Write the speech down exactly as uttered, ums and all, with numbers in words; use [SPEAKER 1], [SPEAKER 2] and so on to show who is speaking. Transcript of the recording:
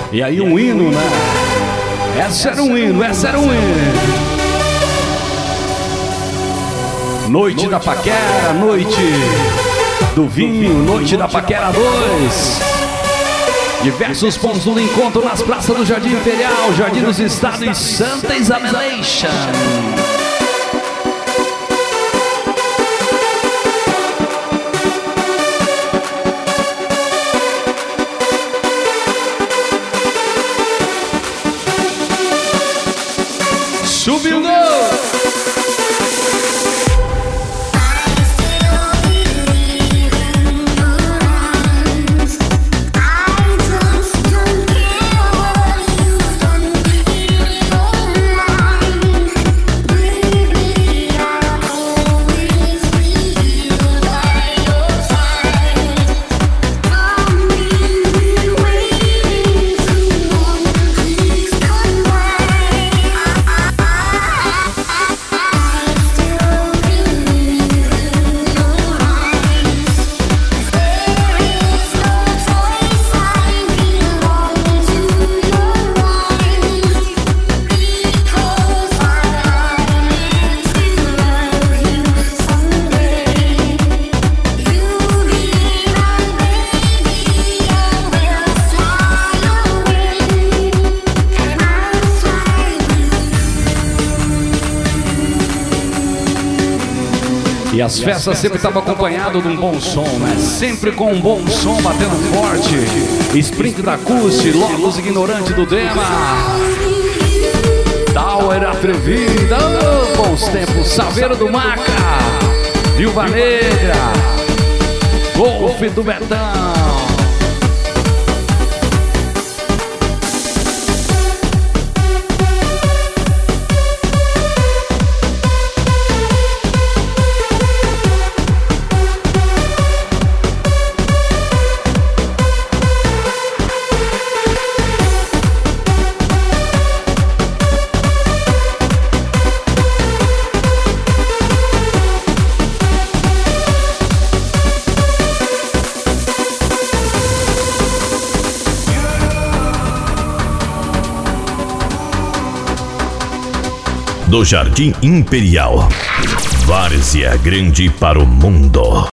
[SPEAKER 1] E aí um hino, né? Essa era um hino, essa era um hino. Noite da Paquera, noite do vinho, noite da Paquera dois. Diversos pontos do encontro nas praças do Jardim Imperial, Jardim dos Estados e Santa Isabelation. Subiu! E as festas sempre estavam acompanhadas de um bom som, né? Sempre com um bom som batendo forte. Sprint da Cusce, Logos Ignorante do Dema. Tower Atrevida, oh, bons tempos. Saveiro do Maca, Viúva Negra, Golfe do Betão.
[SPEAKER 2] Do Jardim Imperial. Várzea Grande para o mundo.